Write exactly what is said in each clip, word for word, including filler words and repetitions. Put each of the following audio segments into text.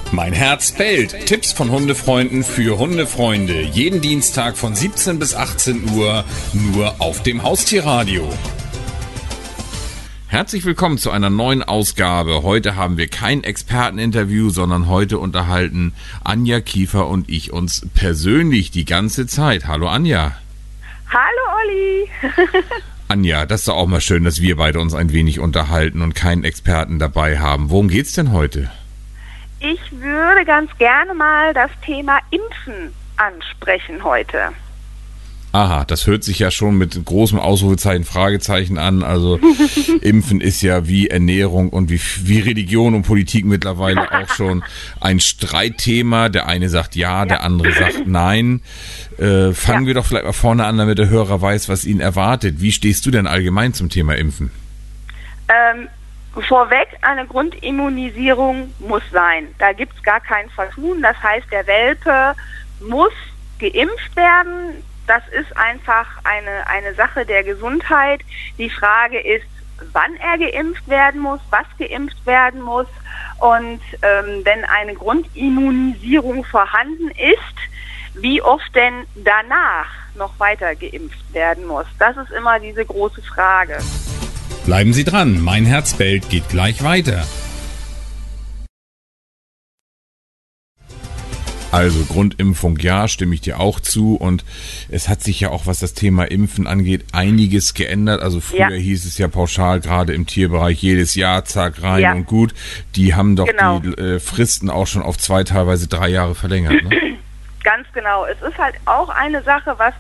Mein Herz bellt. Tipps von Hundefreunden für Hundefreunde. Jeden Dienstag von siebzehn bis achtzehn Uhr nur auf dem Haustierradio. Herzlich willkommen zu einer neuen Ausgabe. Heute haben wir kein Experteninterview, sondern heute unterhalten Anja Kiefer und ich uns persönlich die ganze Zeit. Hallo Anja. Hallo Olli. Anja, das ist doch auch mal schön, dass wir beide uns ein wenig unterhalten und keinen Experten dabei haben. Worum geht's denn heute? Ich würde ganz gerne mal das Thema Impfen ansprechen heute. Aha, das hört sich ja schon mit großem Ausrufezeichen, Fragezeichen an. Also Impfen ist ja wie Ernährung und wie, wie Religion und Politik mittlerweile auch schon ein Streitthema. Der eine sagt ja, ja. Der andere sagt nein. Äh, fangen ja. wir doch vielleicht mal vorne an, damit der Hörer weiß, was ihn erwartet. Wie stehst du denn allgemein zum Thema Impfen? Ähm, Vorweg, eine Grundimmunisierung muss sein. Da gibt es gar kein Vertun. Das heißt, der Welpe muss geimpft werden. Das ist einfach eine, eine Sache der Gesundheit. Die Frage ist, wann er geimpft werden muss, was geimpft werden muss. Und ähm, wenn eine Grundimmunisierung vorhanden ist, wie oft denn danach noch weiter geimpft werden muss. Das ist immer diese große Frage. Bleiben Sie dran, mein Herz bellt geht gleich weiter. Also Grundimpfung, ja, stimme ich dir auch zu, und es hat sich ja auch, was das Thema Impfen angeht, einiges geändert. Also früher ja. hieß es ja pauschal, gerade im Tierbereich, jedes Jahr, zack, rein ja. und gut. Die haben doch genau. die äh, Fristen auch schon auf zwei, teilweise drei Jahre verlängert. Ne? Ganz genau. Es ist halt auch eine Sache, was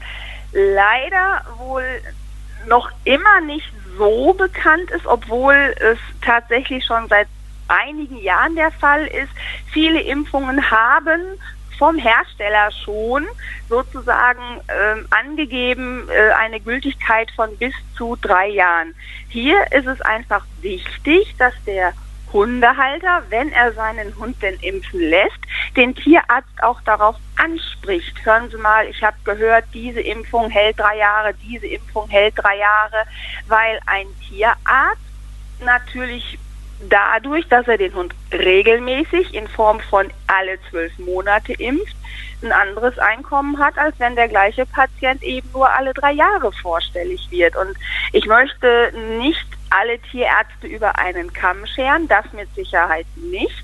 leider wohl noch immer nicht so bekannt ist, obwohl es tatsächlich schon seit einigen Jahren der Fall ist. Viele Impfungen haben vom Hersteller schon sozusagen ähm, angegeben, äh, eine Gültigkeit von bis zu drei Jahren. Hier ist es einfach wichtig, dass der Hundehalter, wenn er seinen Hund denn impfen lässt, den Tierarzt auch darauf anspricht. Hören Sie mal, ich habe gehört, diese Impfung hält drei Jahre, diese Impfung hält drei Jahre, weil ein Tierarzt natürlich dadurch, dass er den Hund regelmäßig in Form von alle zwölf Monate impft, ein anderes Einkommen hat, als wenn der gleiche Patient eben nur alle drei Jahre vorstellig wird. Und ich möchte nicht alle Tierärzte über einen Kamm scheren, das mit Sicherheit nicht.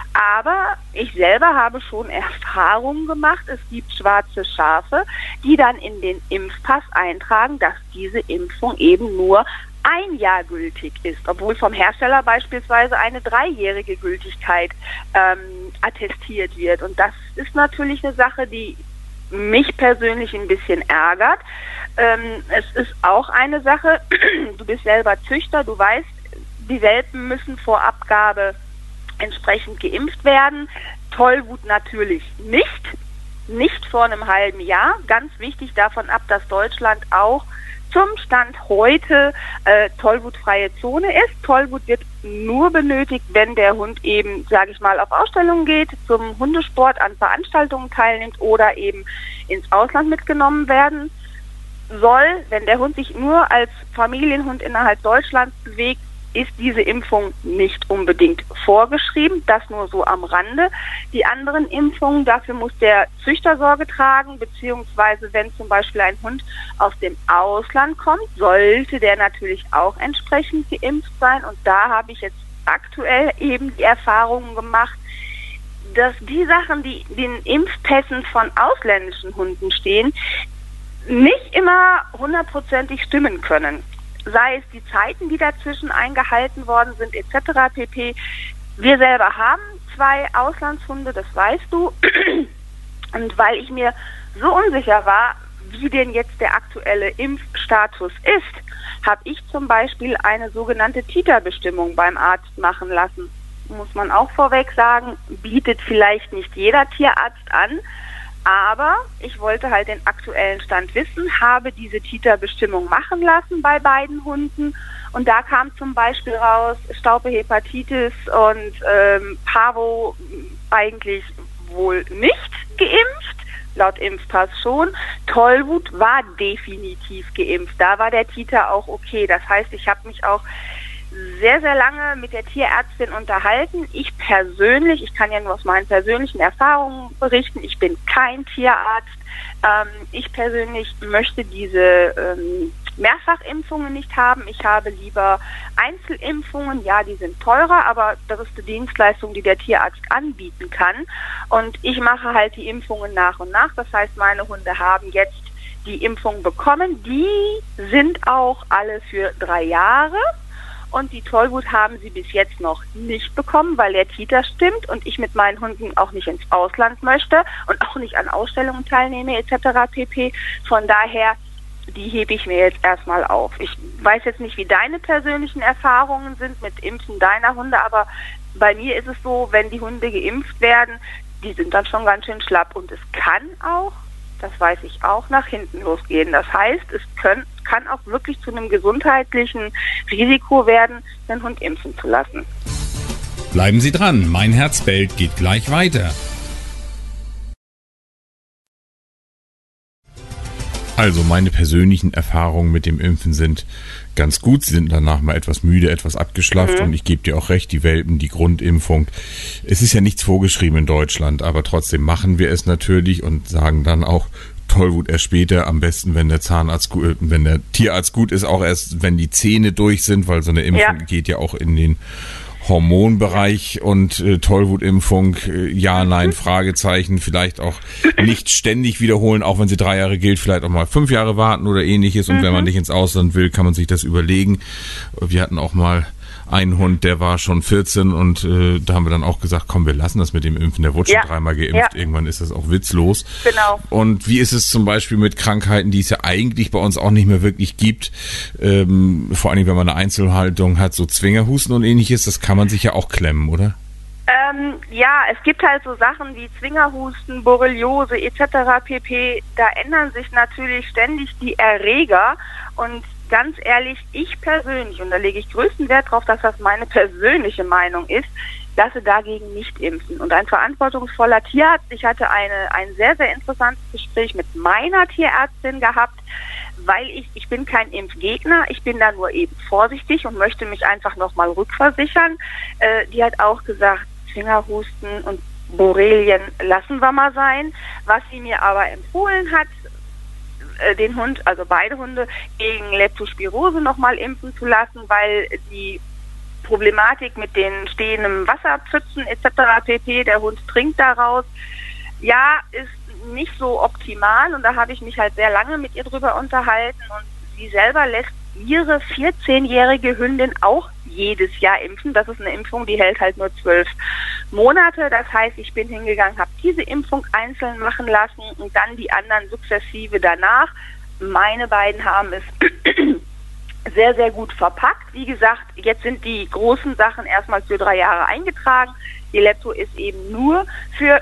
Aber ich selber habe schon Erfahrungen gemacht. Es gibt schwarze Schafe, die dann in den Impfpass eintragen, dass diese Impfung eben nur ein Jahr gültig ist, obwohl vom Hersteller beispielsweise eine dreijährige Gültigkeit ähm, attestiert wird. Und das ist natürlich eine Sache, die mich persönlich ein bisschen ärgert. Ähm, es ist auch eine Sache, du bist selber Züchter, du weißt, die Welpen müssen vor Abgabe entsprechend geimpft werden. Tollwut natürlich nicht, nicht vor einem halben Jahr. Ganz wichtig davon ab, dass Deutschland auch zum Stand heute äh, tollwutfreie Zone ist. Tollwut wird nur benötigt, wenn der Hund eben, sage ich mal, auf Ausstellungen geht, zum Hundesport, an Veranstaltungen teilnimmt oder eben ins Ausland mitgenommen werden soll. Wenn der Hund sich nur als Familienhund innerhalb Deutschlands bewegt, ist diese Impfung nicht unbedingt vorgeschrieben, das nur so am Rande. Die anderen Impfungen, dafür muss der Züchter Sorge tragen, beziehungsweise wenn zum Beispiel ein Hund aus dem Ausland kommt, sollte der natürlich auch entsprechend geimpft sein. Und da habe ich jetzt aktuell eben die Erfahrungen gemacht, dass die Sachen, die in den Impfpässen von ausländischen Hunden stehen, nicht immer hundertprozentig stimmen können. Sei es die Zeiten, die dazwischen eingehalten worden sind, et cetera pp. Wir selber haben zwei Auslandshunde, das weißt du. Und weil ich mir so unsicher war, wie denn jetzt der aktuelle Impfstatus ist, habe ich zum Beispiel eine sogenannte Titerbestimmung beim Arzt machen lassen. Muss man auch vorweg sagen, bietet vielleicht nicht jeder Tierarzt an. Aber ich wollte halt den aktuellen Stand wissen, habe diese Titerbestimmung machen lassen bei beiden Hunden. Und da kam zum Beispiel raus, Staupehepatitis und ähm, Parvo eigentlich wohl nicht geimpft, laut Impfpass schon. Tollwut war definitiv geimpft. Da war der Titer auch okay. Das heißt, ich habe mich auch sehr, sehr lange mit der Tierärztin unterhalten. Ich persönlich, ich kann ja nur aus meinen persönlichen Erfahrungen berichten, ich bin kein Tierarzt. Ähm, ich persönlich möchte diese ähm, Mehrfachimpfungen nicht haben. Ich habe lieber Einzelimpfungen. Ja, die sind teurer, aber das ist die Dienstleistung, die der Tierarzt anbieten kann. Und ich mache halt die Impfungen nach und nach. Das heißt, meine Hunde haben jetzt die Impfung bekommen. Die sind auch alle für drei Jahre. Und die Tollwut haben sie bis jetzt noch nicht bekommen, weil der Titer stimmt und ich mit meinen Hunden auch nicht ins Ausland möchte und auch nicht an Ausstellungen teilnehme et cetera pp. Von daher, die hebe ich mir jetzt erstmal auf. Ich weiß jetzt nicht, wie deine persönlichen Erfahrungen sind mit Impfen deiner Hunde, aber bei mir ist es so, wenn die Hunde geimpft werden, die sind dann schon ganz schön schlapp und es kann auch, das weiß ich auch, nach hinten losgehen. Das heißt, es können, kann auch wirklich zu einem gesundheitlichen Risiko werden, den Hund impfen zu lassen. Bleiben Sie dran, mein Herz bellt geht gleich weiter. Also meine persönlichen Erfahrungen mit dem Impfen sind ganz gut. Sie sind danach mal etwas müde, etwas abgeschlafft, mhm. und ich gebe dir auch recht, die Welpen, die Grundimpfung. Es ist ja nichts vorgeschrieben in Deutschland, aber trotzdem machen wir es natürlich und sagen dann auch, Tollwut erst später, am besten, wenn der Zahnarzt, wenn der Tierarzt gut ist, auch erst, wenn die Zähne durch sind, weil so eine Impfung ja. geht ja auch in den Hormonbereich und äh, Tollwutimpfung, äh, ja, nein, Fragezeichen, vielleicht auch nicht ständig wiederholen, auch wenn sie drei Jahre gilt, vielleicht auch mal fünf Jahre warten oder ähnliches. Und mhm. wenn man nicht ins Ausland will, kann man sich das überlegen. Wir hatten auch mal einen Hund, der war schon vierzehn und äh, da haben wir dann auch gesagt, komm, wir lassen das mit dem Impfen, der wurde ja. schon dreimal geimpft, ja. irgendwann ist das auch witzlos. Genau. Und wie ist es zum Beispiel mit Krankheiten, die es ja eigentlich bei uns auch nicht mehr wirklich gibt, ähm, vor allem wenn man eine Einzelhaltung hat, so Zwingerhusten und ähnliches, das kann man sich ja auch klemmen, oder? Ähm, ja, es gibt halt so Sachen wie Zwingerhusten, Borreliose et cetera pp. Da ändern sich natürlich ständig die Erreger und ganz ehrlich, ich persönlich, und da lege ich größten Wert darauf, dass das meine persönliche Meinung ist, lasse dagegen nicht impfen. Und ein verantwortungsvoller Tierarzt, ich hatte eine, ein sehr, sehr interessantes Gespräch mit meiner Tierärztin gehabt, weil ich, ich bin kein Impfgegner, ich bin da nur eben vorsichtig und möchte mich einfach nochmal rückversichern. Äh, die hat auch gesagt, Fingerhusten und Borrelien lassen wir mal sein. Was sie mir aber empfohlen hat, den Hund, also beide Hunde, gegen Leptospirose nochmal impfen zu lassen, weil die Problematik mit den stehenden Wasserpfützen et cetera pp., der Hund trinkt daraus, ja, ist nicht so optimal und da habe ich mich halt sehr lange mit ihr drüber unterhalten und sie selber lässt ihre vierzehnjährige Hündin auch jedes Jahr impfen. Das ist eine Impfung, die hält halt nur zwölf Monate. Das heißt, ich bin hingegangen, habe diese Impfung einzeln machen lassen und dann die anderen sukzessive danach. Meine beiden haben es sehr, sehr gut verpackt. Wie gesagt, jetzt sind die großen Sachen erstmal für drei Jahre eingetragen. Die Lepto ist eben nur für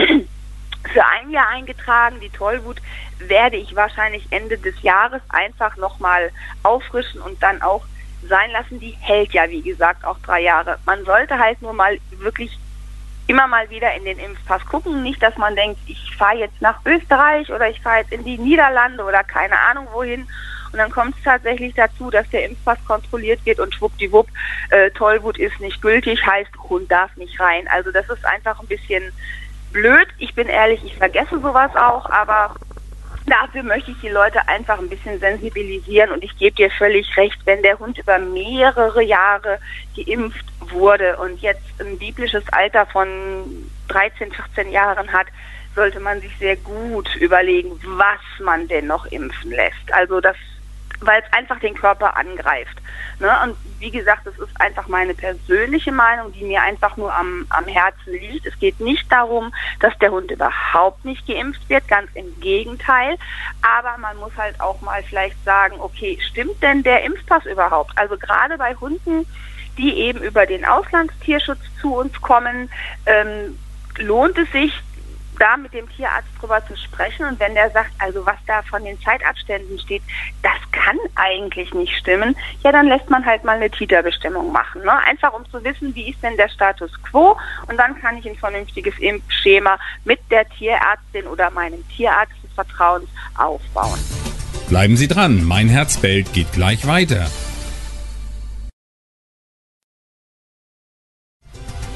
für ein Jahr eingetragen. Die Tollwut werde ich wahrscheinlich Ende des Jahres einfach nochmal auffrischen und dann auch sein lassen. Die hält ja, wie gesagt, auch drei Jahre. Man sollte halt nur mal wirklich immer mal wieder in den Impfpass gucken. Nicht, dass man denkt, ich fahre jetzt nach Österreich oder ich fahre jetzt in die Niederlande oder keine Ahnung wohin. Und dann kommt es tatsächlich dazu, dass der Impfpass kontrolliert wird und schwuppdiwupp, äh, Tollwut ist nicht gültig, heißt, Hund darf nicht rein. Also das ist einfach ein bisschen blöd. Ich bin ehrlich, ich vergesse sowas auch, aber dafür möchte ich die Leute einfach ein bisschen sensibilisieren und ich gebe dir völlig recht, wenn der Hund über mehrere Jahre geimpft wurde und jetzt ein biblisches Alter von dreizehn, vierzehn Jahren hat, sollte man sich sehr gut überlegen, was man denn noch impfen lässt. Also das, weil es einfach den Körper angreift. Ne? Und wie gesagt, das ist einfach meine persönliche Meinung, die mir einfach nur am, am Herzen liegt. Es geht nicht darum, dass der Hund überhaupt nicht geimpft wird, ganz im Gegenteil. Aber man muss halt auch mal vielleicht sagen, okay, stimmt denn der Impfpass überhaupt? Also gerade bei Hunden, die eben über den Auslandstierschutz zu uns kommen, ähm, lohnt es sich, da mit dem Tierarzt drüber zu sprechen und wenn der sagt, also was da von den Zeitabständen steht, das kann eigentlich nicht stimmen, ja, dann lässt man halt mal eine Titerbestimmung machen, ne? Einfach um zu wissen, wie ist denn der Status quo und dann kann ich ein vernünftiges Impfschema mit der Tierärztin oder meinem Tierarzt des Vertrauens aufbauen. Bleiben Sie dran, mein Herz bellt geht gleich weiter.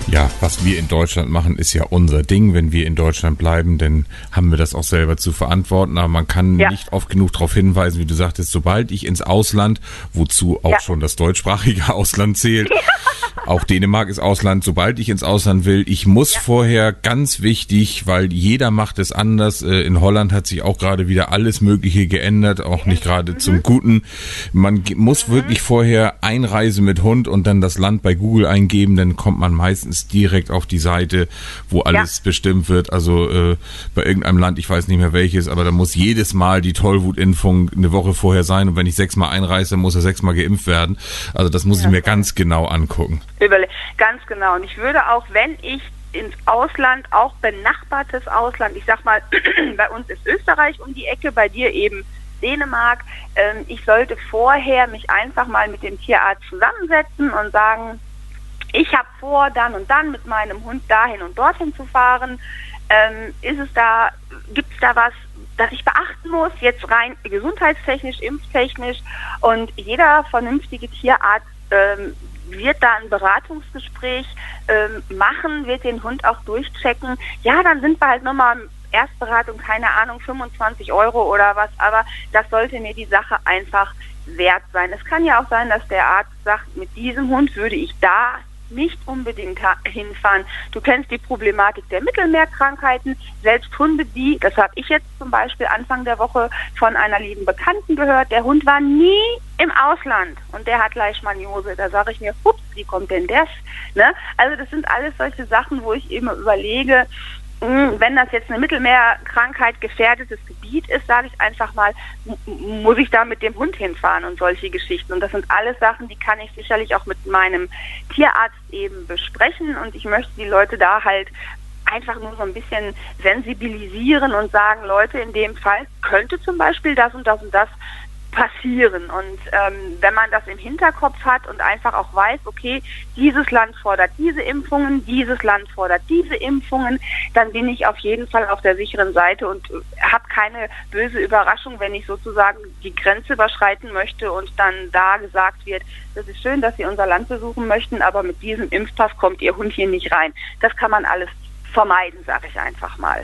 Ja, was wir in Deutschland machen, ist ja unser Ding. Wenn wir in Deutschland bleiben, dann haben wir das auch selber zu verantworten. Aber man kann ja. nicht oft genug darauf hinweisen, wie du sagtest, sobald ich ins Ausland, wozu auch ja. schon das deutschsprachige Ausland zählt, ja. auch Dänemark ist Ausland, sobald ich ins Ausland will, ich muss ja. vorher, ganz wichtig, weil jeder macht es anders. In Holland hat sich auch gerade wieder alles Mögliche geändert, auch nicht gerade mhm. zum Guten. Man muss mhm. wirklich vorher Einreise mit Hund und dann das Land bei Google eingeben, dann kommt man meistens direkt auf die Seite, wo alles ja. bestimmt wird. Also äh, bei irgendeinem Land, ich weiß nicht mehr welches, aber da muss jedes Mal die Tollwutimpfung eine Woche vorher sein und wenn ich sechsmal einreise, dann muss er sechsmal geimpft werden. Also das muss ja, ich mir ganz genau angucken. Überle- ganz genau. Und ich würde auch, wenn ich ins Ausland, auch benachbartes Ausland, ich sag mal, bei uns ist Österreich um die Ecke, bei dir eben Dänemark, ähm, ich sollte vorher mich einfach mal mit dem Tierarzt zusammensetzen und sagen, ich habe vor, dann und dann mit meinem Hund dahin und dorthin zu fahren. Ähm, ist es da, gibt es da was, das ich beachten muss, jetzt rein gesundheitstechnisch, impftechnisch? Und jeder vernünftige Tierarzt ähm, wird da ein Beratungsgespräch ähm, machen, wird den Hund auch durchchecken. Ja, dann sind wir halt nochmal Erstberatung, keine Ahnung, fünfundzwanzig Euro oder was, aber das sollte mir die Sache einfach wert sein. Es kann ja auch sein, dass der Arzt sagt, mit diesem Hund würde ich da nicht unbedingt hinfahren. Du kennst die Problematik der Mittelmeerkrankheiten. Selbst Hunde, die, das habe ich jetzt zum Beispiel Anfang der Woche von einer lieben Bekannten gehört, der Hund war nie im Ausland und der hat Leishmaniose. Da sage ich mir, ups, wie kommt denn das? Ne? Also das sind alles solche Sachen, wo ich immer überlege, wenn das jetzt eine Mittelmeerkrankheit gefährdetes Gebiet ist, sage ich einfach mal, m- muss ich da mit dem Hund hinfahren und solche Geschichten. Und das sind alles Sachen, die kann ich sicherlich auch mit meinem Tierarzt eben besprechen. Und ich möchte die Leute da halt einfach nur so ein bisschen sensibilisieren und sagen, Leute, in dem Fall könnte zum Beispiel das und das und das passieren. Und ähm, wenn man das im Hinterkopf hat und einfach auch weiß, okay, dieses Land fordert diese Impfungen, dieses Land fordert diese Impfungen, dann bin ich auf jeden Fall auf der sicheren Seite und äh, habe keine böse Überraschung, wenn ich sozusagen die Grenze überschreiten möchte und dann da gesagt wird, das ist schön, dass Sie unser Land besuchen möchten, aber mit diesem Impfpass kommt Ihr Hund hier nicht rein. Das kann man alles vermeiden, sage ich einfach mal.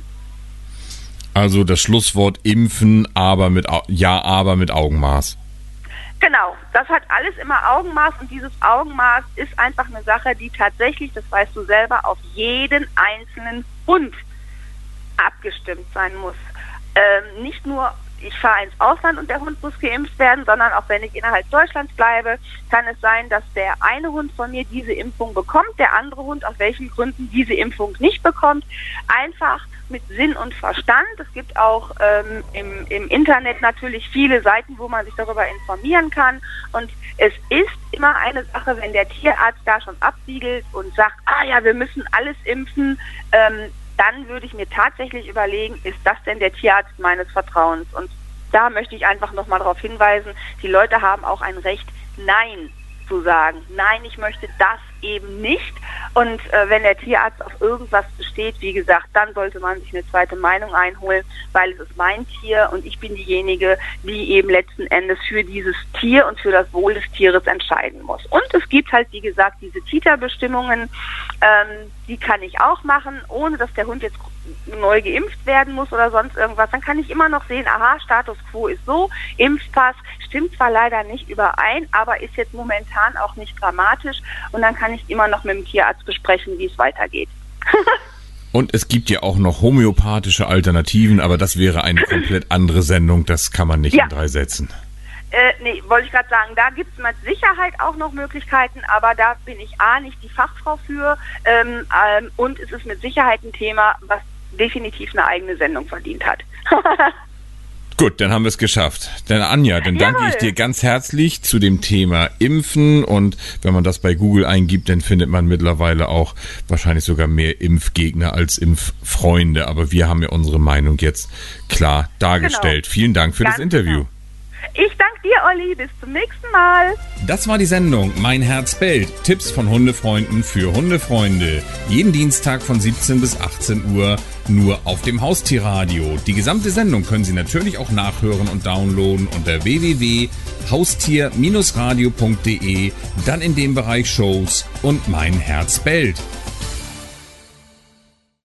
Also das Schlusswort impfen, aber mit ja, aber mit Augenmaß. Genau, das hat alles immer Augenmaß und dieses Augenmaß ist einfach eine Sache, die tatsächlich, das weißt du selber, auf jeden einzelnen Hund abgestimmt sein muss. Ähm, nicht nur, ich fahre ins Ausland und der Hund muss geimpft werden, sondern auch wenn ich innerhalb Deutschlands bleibe, kann es sein, dass der eine Hund von mir diese Impfung bekommt, der andere Hund aus welchen Gründen diese Impfung nicht bekommt. Einfach mit Sinn und Verstand. Es gibt auch ähm, im, im Internet natürlich viele Seiten, wo man sich darüber informieren kann. Und es ist immer eine Sache, wenn der Tierarzt da schon absiegelt und sagt, ah ja, wir müssen alles impfen, ähm, dann würde ich mir tatsächlich überlegen, ist das denn der Tierarzt meines Vertrauens? Und da möchte ich einfach nochmal darauf hinweisen, die Leute haben auch ein Recht, Nein zu sagen. Nein, ich möchte das eben nicht. Und äh, wenn der Tierarzt auf irgendwas besteht, wie gesagt, dann sollte man sich eine zweite Meinung einholen, weil es ist mein Tier und ich bin diejenige, die eben letzten Endes für dieses Tier und für das Wohl des Tieres entscheiden muss. Und es gibt halt, wie gesagt, diese Kita-Bestimmungen, ähm, die kann ich auch machen, ohne dass der Hund jetzt neu geimpft werden muss oder sonst irgendwas. Dann kann ich immer noch sehen, aha, Status quo ist so, Impfpass stimmt zwar leider nicht überein, aber ist jetzt momentan auch nicht dramatisch und dann kann ich immer noch mit dem Tierarzt besprechen, wie es weitergeht. Und es gibt ja auch noch homöopathische Alternativen, aber das wäre eine komplett andere Sendung, das kann man nicht ja. in drei Sätzen. Äh, nee, wollte ich gerade sagen, da gibt es mit Sicherheit auch noch Möglichkeiten, aber da bin ich A, nicht die Fachfrau für ähm, ähm, und es ist mit Sicherheit ein Thema, was definitiv eine eigene Sendung verdient hat. Gut, dann haben wir es geschafft. Dann Anja, dann danke Jawohl. ich dir ganz herzlich zu dem Thema Impfen und wenn man das bei Google eingibt, dann findet man mittlerweile auch wahrscheinlich sogar mehr Impfgegner als Impffreunde, aber wir haben ja unsere Meinung jetzt klar dargestellt. Genau. Vielen Dank für ganz das Interview. Genau. Ich danke dir, Olli. Bis zum nächsten Mal. Das war die Sendung Mein Herz bellt. Tipps von Hundefreunden für Hundefreunde. Jeden Dienstag von siebzehn bis achtzehn Uhr nur auf dem Haustierradio. Die gesamte Sendung können Sie natürlich auch nachhören und downloaden unter w w w punkt haustier radio punkt de, dann in dem Bereich Shows und Mein Herz bellt.